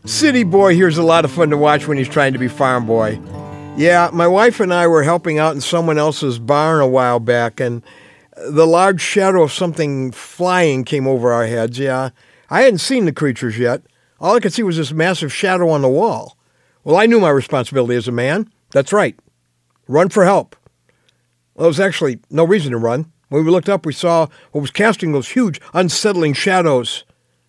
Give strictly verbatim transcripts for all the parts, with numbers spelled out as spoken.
City boy here's a lot of fun to watch when he's trying to be farm boy. Yeah, my wife and I were helping out in someone else's barn a while back, and the large shadow of something flying came over our heads, yeah. I hadn't seen the creatures yet. All I could see was this massive shadow on the wall. Well, I knew my responsibility as a man. That's right. Run for help. Well, there was actually no reason to run. When we looked up, we saw what was casting those huge, unsettling shadows.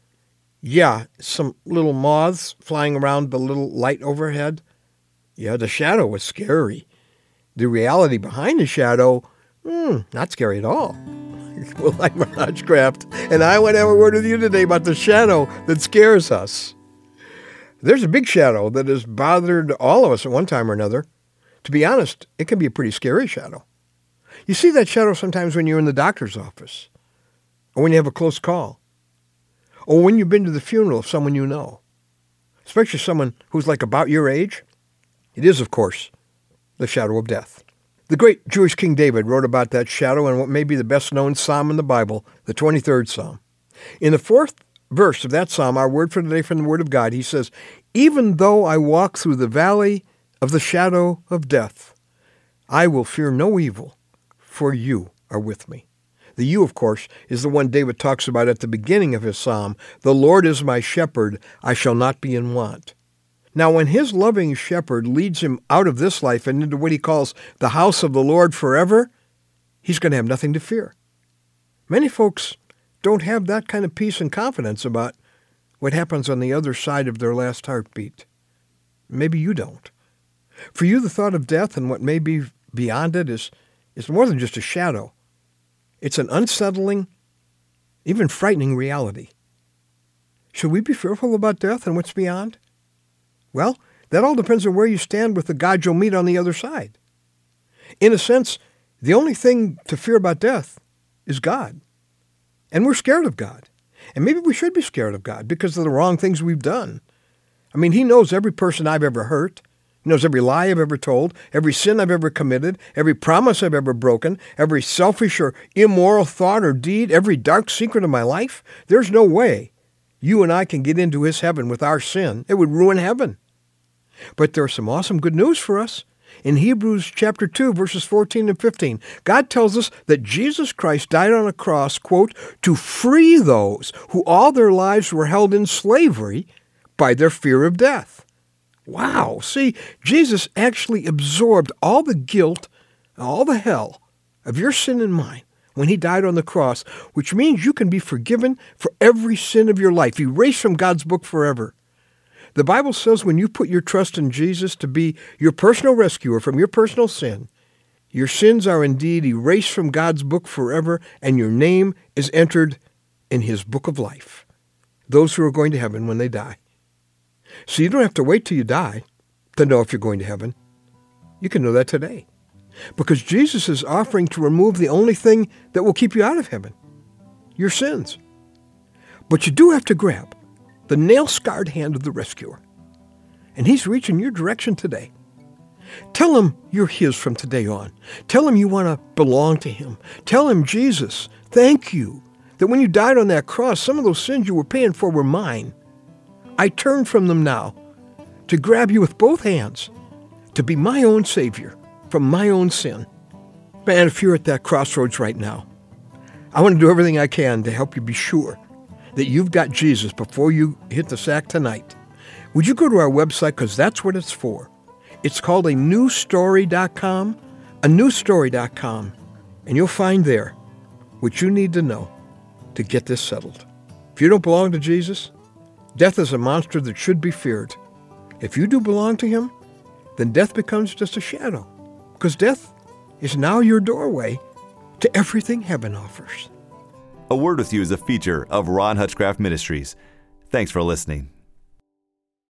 Yeah, some little moths flying around the little light overhead. Yeah, the shadow was scary. The reality behind the shadow, hmm, not scary at all. Well, I'm Ron Hutchcraft, and I want to have a word with you today about the shadow that scares us. There's a big shadow that has bothered all of us at one time or another. To be honest, it can be a pretty scary shadow. You see that shadow sometimes when you're in the doctor's office, or when you have a close call, or when you've been to the funeral of someone you know, especially someone who's like about your age. It is, of course, the shadow of death. The great Jewish King David wrote about that shadow in what may be the best-known psalm in the Bible, the twenty-third Psalm. In the fourth verse of that psalm, our word for today from the Word of God, he says, "Even though I walk through the valley of the shadow of death, I will fear no evil, for you are with me." The you, of course, is the one David talks about at the beginning of his psalm. "The Lord is my shepherd, I shall not be in want." Now, when his loving shepherd leads him out of this life and into what he calls the house of the Lord forever, he's going to have nothing to fear. Many folks don't have that kind of peace and confidence about what happens on the other side of their last heartbeat. Maybe you don't. For you, the thought of death and what may be beyond it is, is more than just a shadow. It's an unsettling, even frightening reality. Should we be fearful about death and what's beyond? Well, that all depends on where you stand with the God you'll meet on the other side. In a sense, the only thing to fear about death is God. And we're scared of God. And maybe we should be scared of God because of the wrong things we've done. I mean, he knows every person I've ever hurt. He knows every lie I've ever told, every sin I've ever committed, every promise I've ever broken, every selfish or immoral thought or deed, every dark secret of my life. There's no way you and I can get into his heaven with our sin. It would ruin heaven. But there's some awesome good news for us. In Hebrews chapter two, verses fourteen and fifteen, God tells us that Jesus Christ died on a cross, quote, to free those who all their lives were held in slavery by their fear of death. Wow. See, Jesus actually absorbed all the guilt, all the hell of your sin and mine when he died on the cross, which means you can be forgiven for every sin of your life, erased from God's book forever. The Bible says when you put your trust in Jesus to be your personal rescuer from your personal sin, your sins are indeed erased from God's book forever, and your name is entered in his book of life. Those who are going to heaven when they die. So you don't have to wait till you die to know if you're going to heaven. You can know that today. Because Jesus is offering to remove the only thing that will keep you out of heaven, your sins. But you do have to grab the nail-scarred hand of the rescuer. And he's reaching your direction today. Tell him you're his from today on. Tell him you want to belong to him. Tell him, Jesus, thank you that when you died on that cross, some of those sins you were paying for were mine. I turn from them now to grab you with both hands, to be my own Savior from my own sin. Man, if you're at that crossroads right now, I want to do everything I can to help you be sure that you've got Jesus before you hit the sack tonight. Would you go to our website, because that's what it's for. It's called a new story dot com, a new story dot com, and you'll find there what you need to know to get this settled. If you don't belong to Jesus, death is a monster that should be feared. If you do belong to him, then death becomes just a shadow, because death is now your doorway to everything heaven offers. A Word with You is a feature of Ron Hutchcraft Ministries. Thanks for listening.